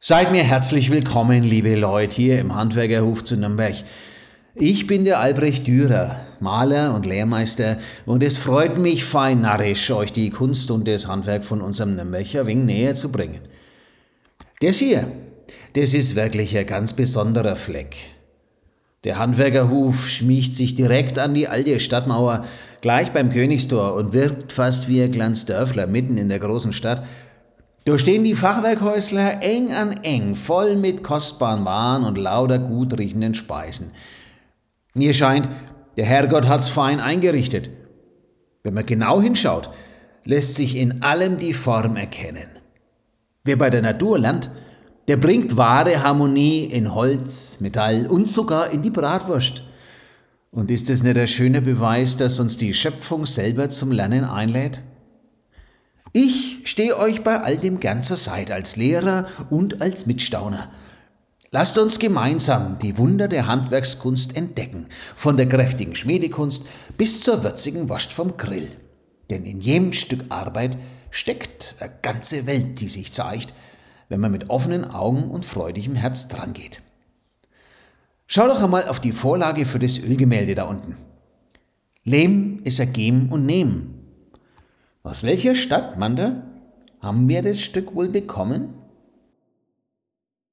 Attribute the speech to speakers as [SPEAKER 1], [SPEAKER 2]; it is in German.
[SPEAKER 1] Seid mir herzlich willkommen, liebe Leute, hier im Handwerkerhof zu Nürnberg. Ich bin der Albrecht Dürer, Maler und Lehrmeister, und es freut mich fein narrisch, euch die Kunst und das Handwerk von unserem Nürnberger wenig näher zu bringen. Das hier, das ist wirklich ein ganz besonderer Fleck. Der Handwerkerhof schmiegt sich direkt an die alte Stadtmauer, gleich beim Königstor, und wirkt fast wie ein kleines Dörfler mitten in der großen Stadt. Da stehen die Fachwerkhäusler eng an eng, voll mit kostbaren Waren und lauter gut riechenden Speisen. Mir scheint, der Herrgott hat's fein eingerichtet. Wenn man genau hinschaut, lässt sich in allem die Form erkennen. Wer bei der Natur lernt, der bringt wahre Harmonie in Holz, Metall und sogar in die Bratwurst. Und ist es nicht ein schöner Beweis, dass uns die Schöpfung selber zum Lernen einlädt? Ich stehe euch bei all dem gern zur Seite als Lehrer und als Mitstauner. Lasst uns gemeinsam die Wunder der Handwerkskunst entdecken, von der kräftigen Schmiedekunst bis zur würzigen Wurst vom Grill. Denn in jedem Stück Arbeit steckt eine ganze Welt, die sich zeigt, wenn man mit offenen Augen und freudigem Herz drangeht. Schau doch einmal auf die Vorlage für das Ölgemälde da unten. Lehm ist ein Geben und Nehmen. Aus welcher Stadt, Manda, haben wir das Stück wohl bekommen?